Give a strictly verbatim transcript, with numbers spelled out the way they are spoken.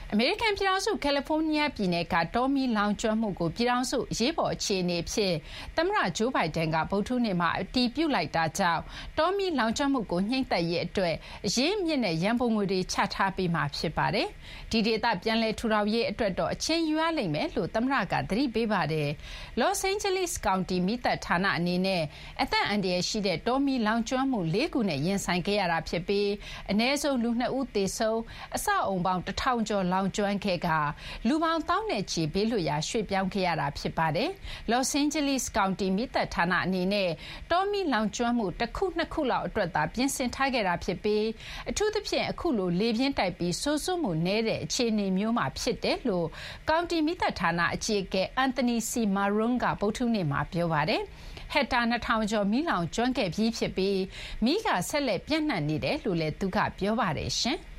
အမေရိကန်ပြည်ထောင်စုကယ်လီဖိုးနီးယားပြည်နယ်ကတောမီလောင်ကျွမ်းမှုကိုပြည်ထောင်စုအရေးပေါ်အခြေအနေဖြစ်သမ္မတဂျိုးဘိုင်ဒန်ကဗုဒ္ဓနေ့မှာအတည်ပြုလိုက်တာကြောင့်တောမီလောင်ကျွမ်းမှုကိုညှိမ့်သက်ရေးအတွက်အရေးမြင့်တဲ့ရန်ပုံငွေတွေချထားပေးမှာဖြစ်ပါတယ်။ဒီဒေသပြန်လည်ထူထောင်ရေးအတွက်တော့အချိန်ယူရလိမ့်မယ်လို့သမ္မတကသတိပေးပါတယ်။ Los Angeles County မီးသတ်ဌာနအနေနဲ့အသက်အန္တရာယ်ရှိတဲ့တောမီလောင်ကျွမ်းမှုလေးခုနဲ့ရင်ဆိုင်ခဲ့ရတာဖြစ်ပြီးအနည်းဆုံးလူနှစ်ဦးသေဆုံးအဆောက်အုံပေါင်းတစ်ထောင်ကျော်လောင်ကျွမ်းခဲ့ကလူပေါင်းသောင်းနဲ့ချီဘေးလွတ်ရာရွှေ့ပြောင်းခဲ့ရတာဖြစ်ပါတယ်။ Los Angeles County မီးသတ်ဌာနအနေနဲ့တောမီလောင်ကျွမ်းမှုတစ်ခုနှစ်ခုလောက်အတွက်သာပြင်ဆင်ထားခဲ့တာဖြစ်ပြီးအထူးသဖြင့်အခုလိုလေပြင်းတိုက်ပြီးဆိုးဆိုးမှုနည်းတဲ့အခြေအနေမျိုးမှာဖြစ်တယ်လို့ County မီးသတ်ဌာနအကြီးအကဲ Anthony C. Marrone ကဗုဒ္ဓနေ့မှာပြောပါတယ်။ဟက်တာနှစ်ထောင်ကျော်မီးလောင်ကျွမ်းခဲ့ပြီးဖြစ်ပြီးမီးကဆက်လက်ပြန့်နှံ့နေတယ်လို့လည်းသူကပြောပါတယ်ရှင်။